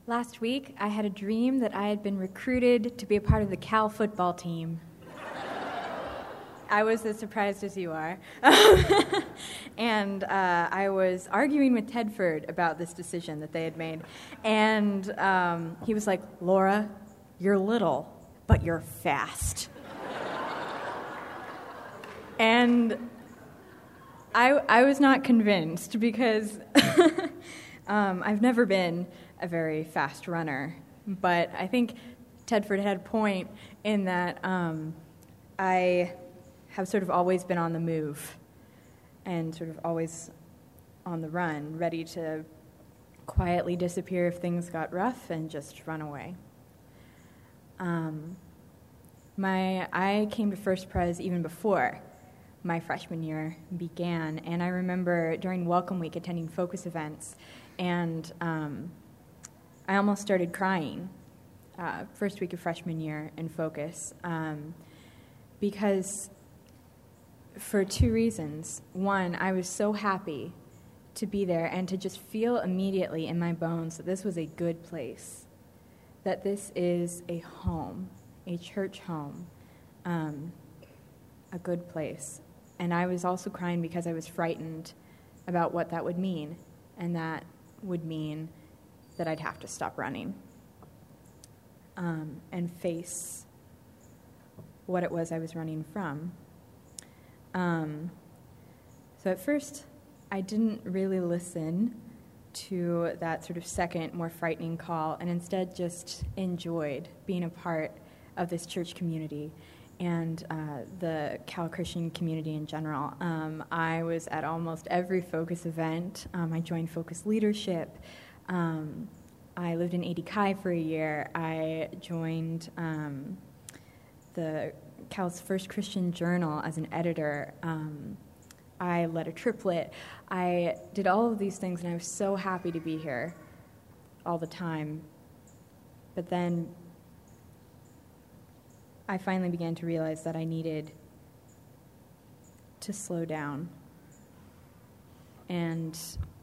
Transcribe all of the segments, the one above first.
Last week, I had a dream that I had been recruited to be a part of the Cal football team. I was as surprised as you are. And I was arguing with Tedford about this decision that they had made. And he was like, "Laura, you're little, but you're fast." And I was not convinced because I've never been a very fast runner, but I think Tedford had a point in that I have sort of always been on the move and sort of always on the run, ready to quietly disappear if things got rough and just run away. I came to First Pres even before my freshman year began, and I remember during Welcome Week attending Focus events, and I almost started crying first week of freshman year in Focus because for two reasons. One, I was so happy to be there and to just feel immediately in my bones that this was a good place, that this is a home, a church home, a good place. And I was also crying because I was frightened about what that would mean, and that would mean that I'd have to stop running and face what it was I was running from. So at first, I didn't really listen to that sort of second, more frightening call, and instead just enjoyed being a part of this church community and the Cal Christian community in general. I was at almost every Focus event. I joined Focus Leadership. I lived in AD Chi for a year. I joined the Cal's first Christian journal as an editor. I led a triplet. I did all of these things, and I was so happy to be here all the time. But then I finally began to realize that I needed to slow down and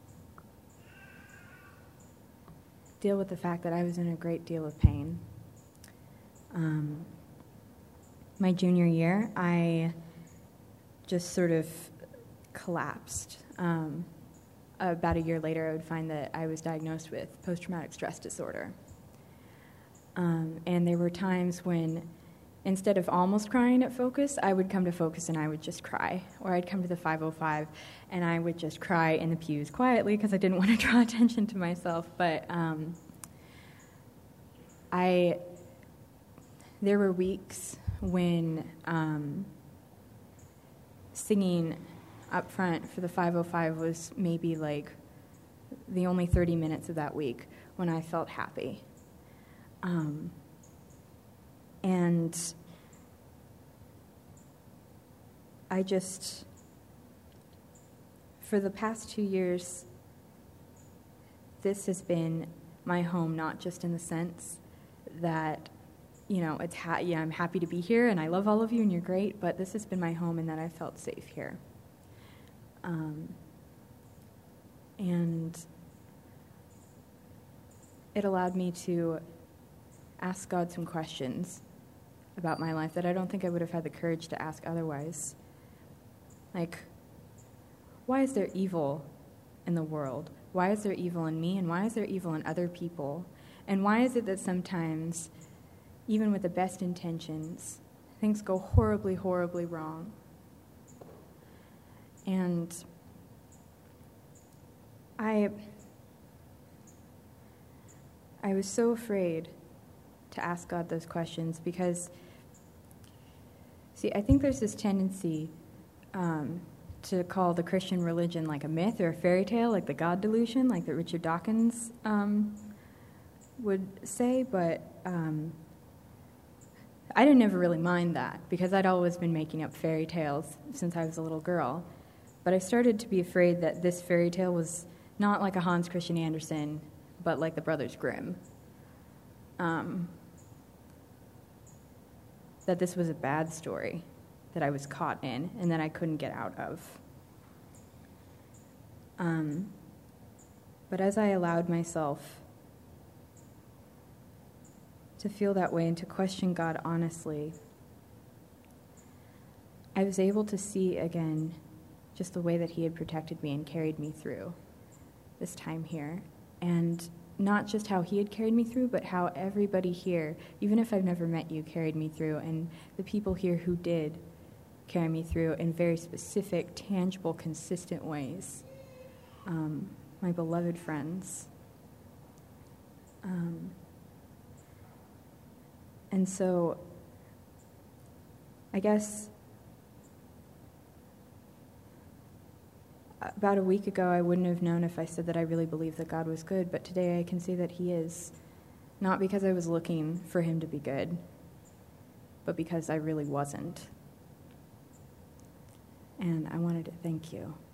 deal with the fact that I was in a great deal of pain. My junior year, I just sort of collapsed. About a year later, I would find that I was diagnosed with post-traumatic stress disorder. And there were times when, instead of almost crying at Focus, I would come to Focus and I would just cry. Or I'd come to the 505 and I would just cry in the pews quietly because I didn't want to draw attention to myself. But there were weeks when singing up front for the 505 was maybe like the only 30 minutes of that week when I felt happy. And I just, for the past 2 years, this has been my home, not just in the sense that, you know, I'm happy to be here and I love all of you and you're great, but this has been my home in that I felt safe here. And it allowed me to ask God some questions about my life that I don't think I would have had the courage to ask otherwise. Like, why is there evil in the world? Why is there evil in me? And why is there evil in other people? And why is it that sometimes, even with the best intentions, things go horribly, horribly wrong? And I was so afraid to ask God those questions because, see, I think there's this tendency to call the Christian religion like a myth or a fairy tale, like the God delusion, like that Richard Dawkins would say, but I didn't ever really mind that because I'd always been making up fairy tales since I was a little girl. But I started to be afraid that this fairy tale was not like a Hans Christian Andersen, but like the Brothers Grimm. That this was a bad story that I was caught in and that I couldn't get out of. But as I allowed myself to feel that way and to question God honestly, I was able to see again just the way that he had protected me and carried me through this time here. And not just how he had carried me through, but how everybody here, even if I've never met you, carried me through, and the people here who did carry me through in very specific, tangible, consistent ways. My beloved friends. And so, I guess about a week ago, I wouldn't have known if I said that I really believed that God was good, but today I can say that he is, not because I was looking for him to be good, but because I really wasn't. And I wanted to thank you.